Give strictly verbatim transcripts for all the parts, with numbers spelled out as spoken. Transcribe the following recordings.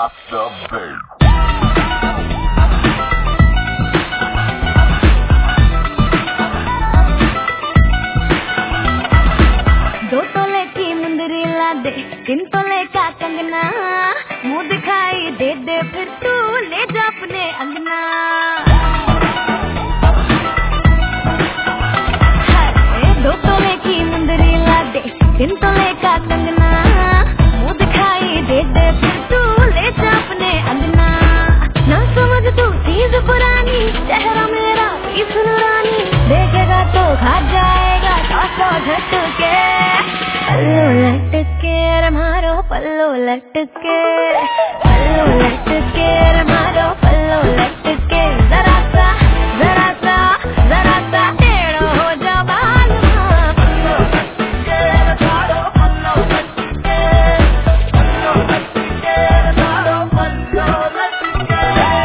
drop the bass. दो तोले की मुंदरी ला दे, तीन तोले का कंगना, मुंह दिखाई दे दे फिर तू ले जा अपने अंगना। दो तोले की मुंदरी ला दे, तीन तोले का कंगना, मुंह दिखाई दे दे फिर तू ले जा अपने अंगना। ना समझ तू चीज पुरानी, चेहरा मेरा इस नूरानी, देखेगा तो खा जाएगा सौ झटके। पल्लू लटके रे मारो पल्लू लटके, पल्लू लटके रे मारो पल्लू लटके, जरा सा जरा सा जरा सा टेढ़ो हो जा बाल, पल्लू लटके रे मारो पल्लू लटके, पल्लू लटके रे मारो पल्लू लटके।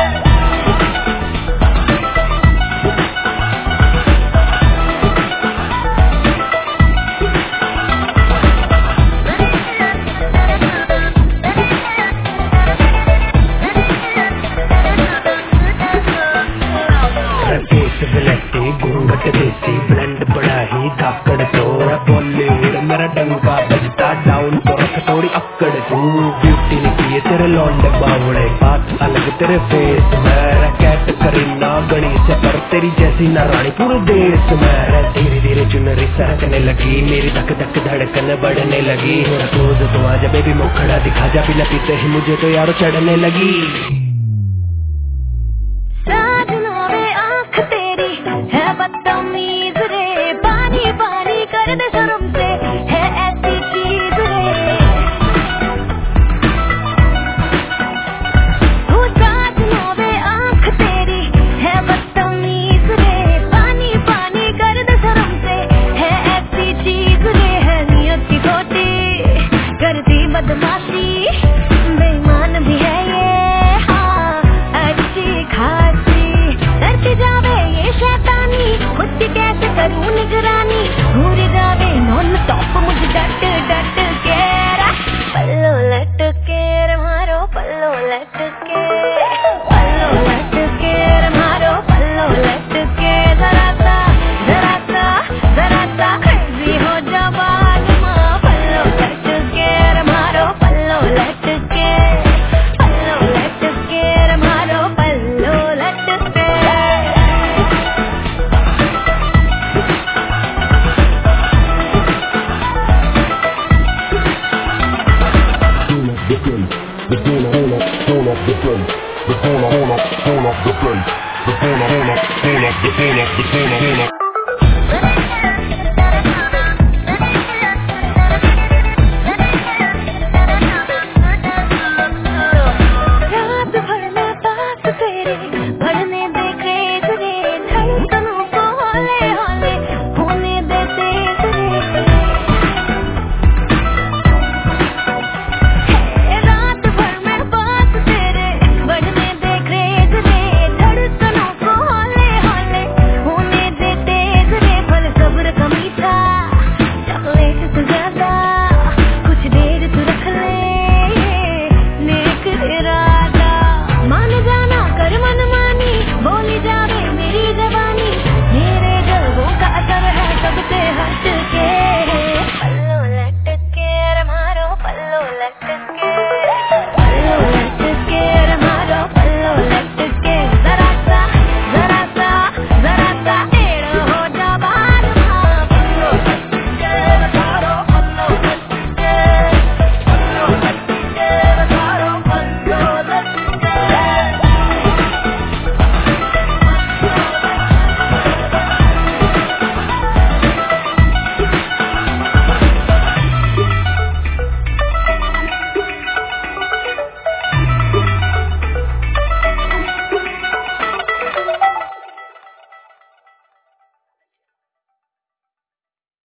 घूंघट देसी ब्लेंड बड़ा ही धाकड़ तोड़ा, बॉलीवुड मेरा डंका बजता, डाउन तो रख थोड़ी अक्कड़ तू। ब्यूटी निकली है तेरे लौंडे बावड़े, बात अलग तेरे फेस में, कैट करीना गणेश पर तेरी जैसी ना रानी पूरे देश में। धीरे धीरे चुनरी सरकने लगी, मेरी धक धक धड़कन बढ़ने लगी। रोज तो आजा बेबी मुखड़ा दिखा जा, पीला पीते ही मुझे तो यारो चढ़ने लगी। बदतमीज रे, पानी पानी कर दे शर्म से, है ऐसी चीज रे। तू चाट नोवे आँख तेरी, है बदतमीज रे, पानी पानी कर दे शर्म से, है ऐसी चीज रे। है नियत की खोटी करती बदमाशी, बेईमान भी है ये, हाँ अच्छी खासी करती जावे ये शैतानी, खुद की कैसे करूं निगरानी, घूर जावे नॉन स्टॉप मुझे डट डट के। पल्लू लटके रे मारो पल्लू लटके, पल्लू लटके रे मारो पल्लू लटके, जरा सा जरा सा जरा सा क्रेजी हो जा बालमा, पल्लू लटके रे मारो पल्लू लटके, पल्लू लटके रे मारो पल्लू लटके। The corner, corner, corner of the place. The corner, corner, corner of the place. The corner, corner, corner, the corner, the corner, corner.